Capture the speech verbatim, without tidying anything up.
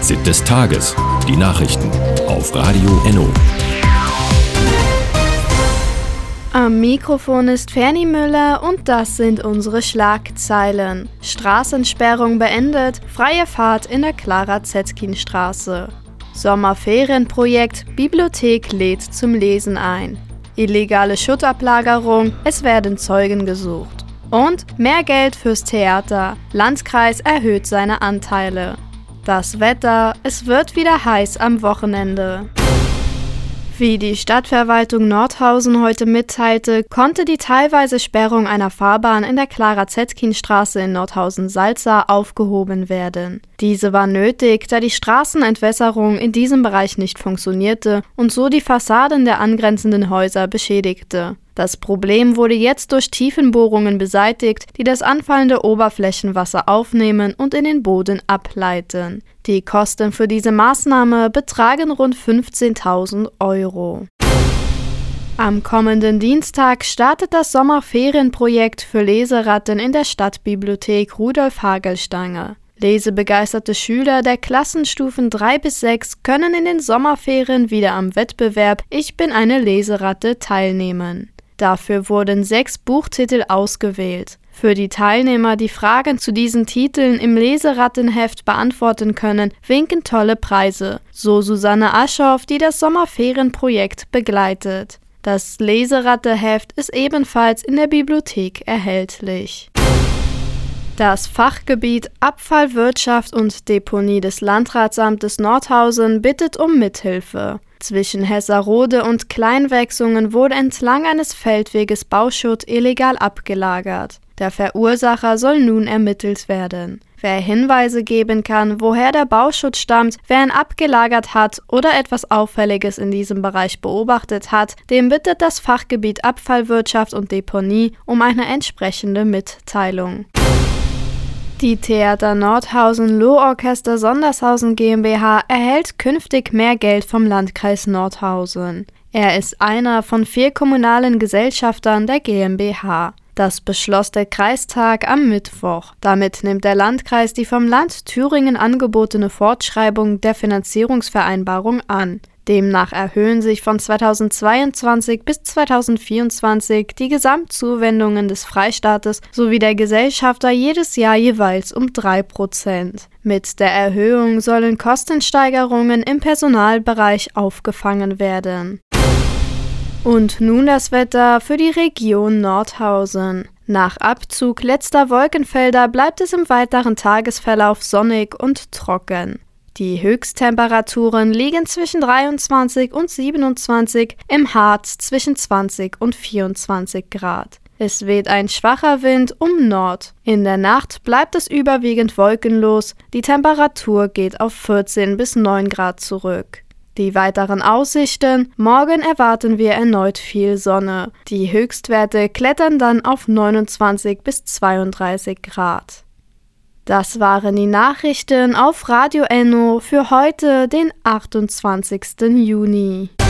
Fazit des Tages. Die Nachrichten auf Radio Enno. Am Mikrofon ist Fernie Müller und das sind unsere Schlagzeilen. Straßensperrung beendet, freie Fahrt in der Clara-Zetkin-Straße. Sommerferienprojekt, Bibliothek lädt zum Lesen ein. Illegale Schuttablagerung, es werden Zeugen gesucht. Und mehr Geld fürs Theater, Landkreis erhöht seine Anteile. Das Wetter, es wird wieder heiß am Wochenende. Wie die Stadtverwaltung Nordhausen heute mitteilte, konnte die teilweise Sperrung einer Fahrbahn in der Clara-Zetkin-Straße in Nordhausen-Salza aufgehoben werden. Diese war nötig, da die Straßenentwässerung in diesem Bereich nicht funktionierte und so die Fassaden der angrenzenden Häuser beschädigte. Das Problem wurde jetzt durch Tiefenbohrungen beseitigt, die das anfallende Oberflächenwasser aufnehmen und in den Boden ableiten. Die Kosten für diese Maßnahme betragen rund fünfzehntausend Euro. Am kommenden Dienstag startet das Sommerferienprojekt für Leseratten in der Stadtbibliothek Rudolf Hagelstange. Lesebegeisterte Schüler der Klassenstufen drei bis sechs können in den Sommerferien wieder am Wettbewerb Ich bin eine Leseratte teilnehmen. Dafür wurden sechs Buchtitel ausgewählt. Für die Teilnehmer, die Fragen zu diesen Titeln im Leserattenheft beantworten können, winken tolle Preise, so Susanne Aschoff, die das Sommerferienprojekt begleitet. Das Leseratteheft ist ebenfalls in der Bibliothek erhältlich. Das Fachgebiet Abfallwirtschaft und Deponie des Landratsamtes Nordhausen bittet um Mithilfe. Zwischen Hesserode und Kleinwechsungen wurde entlang eines Feldweges Bauschutt illegal abgelagert. Der Verursacher soll nun ermittelt werden. Wer Hinweise geben kann, woher der Bauschutt stammt, wer ihn abgelagert hat oder etwas Auffälliges in diesem Bereich beobachtet hat, dem bittet das Fachgebiet Abfallwirtschaft und Deponie um eine entsprechende Mitteilung. Die Theater Nordhausen Lohorchester Sondershausen GmbH erhält künftig mehr Geld vom Landkreis Nordhausen. Er ist einer von vier kommunalen Gesellschaftern der GmbH. Das beschloss der Kreistag am Mittwoch. Damit nimmt der Landkreis die vom Land Thüringen angebotene Fortschreibung der Finanzierungsvereinbarung an. Demnach erhöhen sich von zweitausendzweiundzwanzig bis zweitausendvierundzwanzig die Gesamtzuwendungen des Freistaates sowie der Gesellschafter jedes Jahr jeweils um drei Prozent. Mit der Erhöhung sollen Kostensteigerungen im Personalbereich aufgefangen werden. Und nun das Wetter für die Region Nordhausen. Nach Abzug letzter Wolkenfelder bleibt es im weiteren Tagesverlauf sonnig und trocken. Die Höchsttemperaturen liegen zwischen dreiundzwanzig und siebenundzwanzig, im Harz zwischen zwanzig und vierundzwanzig Grad. Es weht ein schwacher Wind um Nord. In der Nacht bleibt es überwiegend wolkenlos, die Temperatur geht auf vierzehn bis neun Grad zurück. Die weiteren Aussichten: Morgen erwarten wir erneut viel Sonne. Die Höchstwerte klettern dann auf neunundzwanzig bis zweiunddreißig Grad. Das waren die Nachrichten auf Radio Enno für heute, den achtundzwanzigsten Juni.